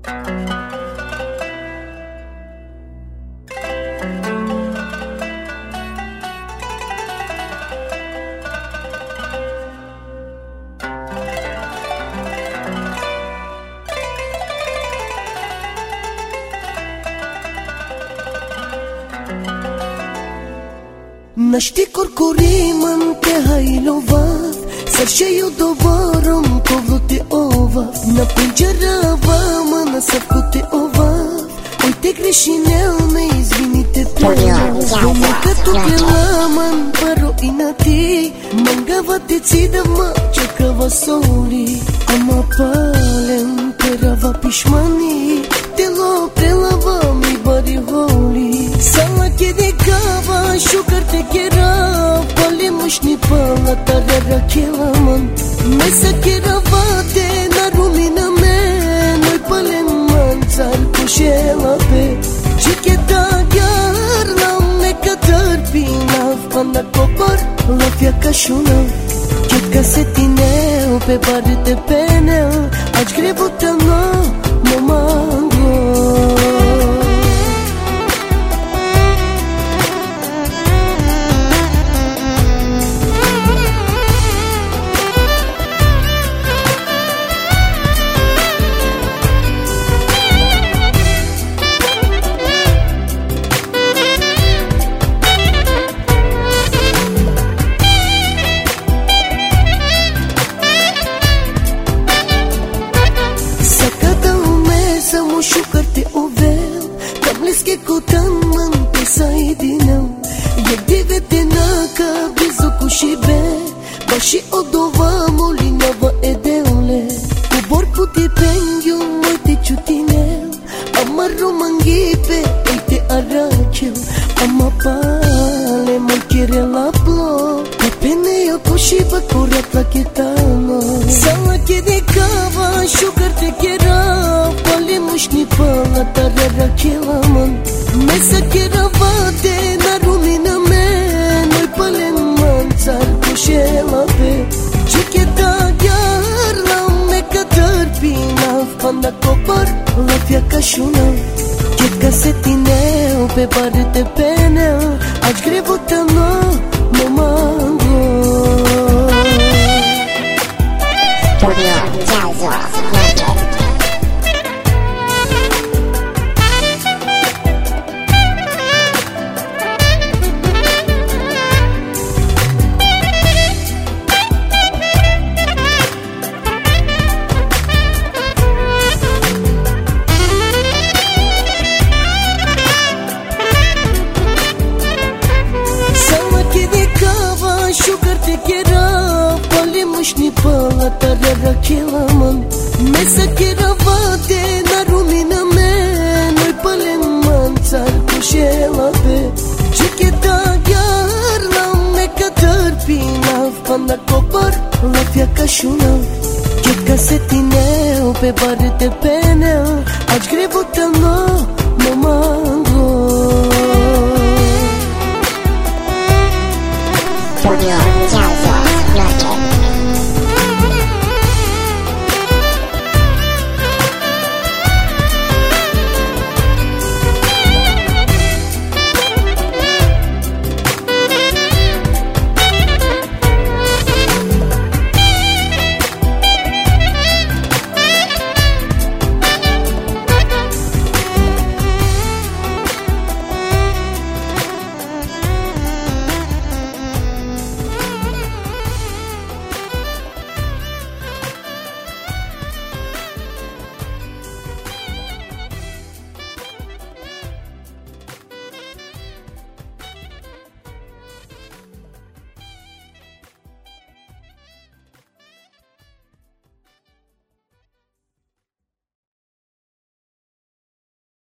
Našti korkoriman te hajlovat, sършею доварам повлоте овав. На пенджарава мана съвкоте овав. Ой те грешинел не извините плевав. Дома като беламан паро и на ти. Мангава те цидама чакава соли. Ама пален перава пишмани. Тело прелава ми бари воли. Сала ке декава шукар те кера. Пали мушни пала тарара келаман. Не са керавате на румина мен. Ой пален манцар кушела бе. Чикета гярлам нека търпинав. Панда копар лафя кашунав. Четка се тинел бе барите пенел. Ач гребота на моманго. Шукар те овел, към близки котан ман те съединал. Як девете нака близо куши бе, баши одова молинава еделе. Убор пути пенгю моите чутинел, ама романгипе ейте арачел. Ама пале мой кирела пло, пепене я пошива кора плакетано. Сала ке декава шукар те кера. Mușni pala tarara kelamon. Mesa keravate na rumina men. Noi palen manțar kushela pe. Chiketa gyarlam neka tărpinav. Panda kopar lafia kashunav. Chetka setineu pe barete penel. Aci grevota no momango. Studio Jazzo Market. Шукар те кера, пали мушни пала тарара келаман. Меса керавате на румина мен. Ой пален манцар кушела бе. Чикета гярлам нека търпинав. Панда копар лафя кашунав. Кетка сетинел pe barete penel. Aci grevotă no mango. Studio